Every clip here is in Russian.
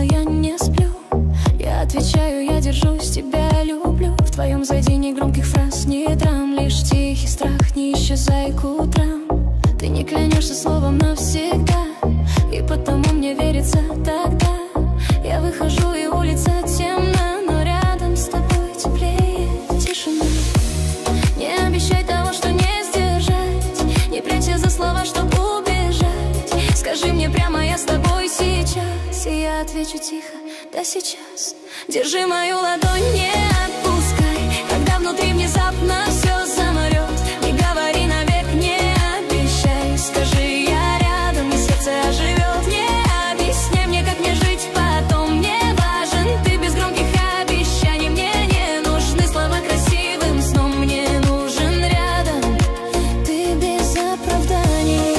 я не сплю. Я отвечаю, я держусь, тебя люблю. В твоем зайди ни громких фраз, ни драм, лишь тихий страх, не исчезай к утрам. Ты не клянешься словом навсегда, и потому мне верится тогда. Я выхожу, и улица темна, но рядом с тобой теплее тишина. Не обещай того, что не сдержать, не прячься за слова, чтоб убежать. Скажи мне прямо, я с тобой сейчас, и я отвечу тихо, да сейчас. Держи мою ладонь, не отпускай, когда внутри внезапно все замрет. Не говори навек, не обещай, скажи, я рядом, и сердце оживет. Не объясняй мне, как мне жить потом, мне важен ты без громких обещаний. Мне не нужны слова красивым сном, мне нужен рядом ты без оправданий.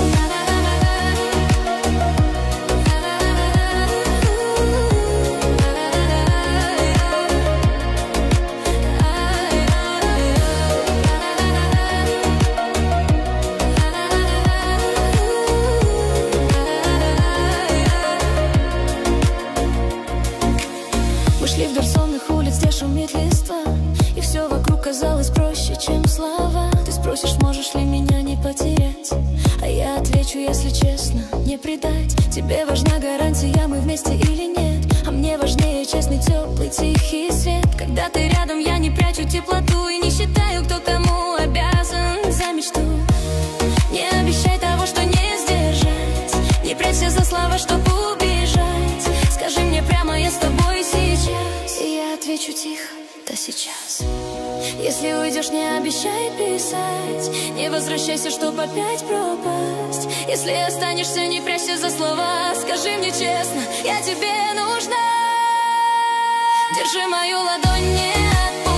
Мы шли вдоль сонных улиц, где шумит листва, и все вокруг казалось проще, чем слова. Ты спросишь, можешь ли меня не потерять, а я отвечу, если честно, не предать. Тебе важна гарантия, мы вместе или нет, а мне важнее честный, теплый, тихий свет. Когда ты рядом, я не прячу теплоту и не считаю, кто кому обязан за мечту. Не обещай того, что не сдержать, не прячься за слова, чтоб убежать. Скажи мне прямо, я с тобой сейчас, и я отвечу тихо, да сейчас. Если уйдешь, не обещай писать, не возвращайся, чтоб опять пропасть. Если останешься, не прячься за слова, скажи мне честно, я тебе нужна. Держи мою ладонь, не отпускай.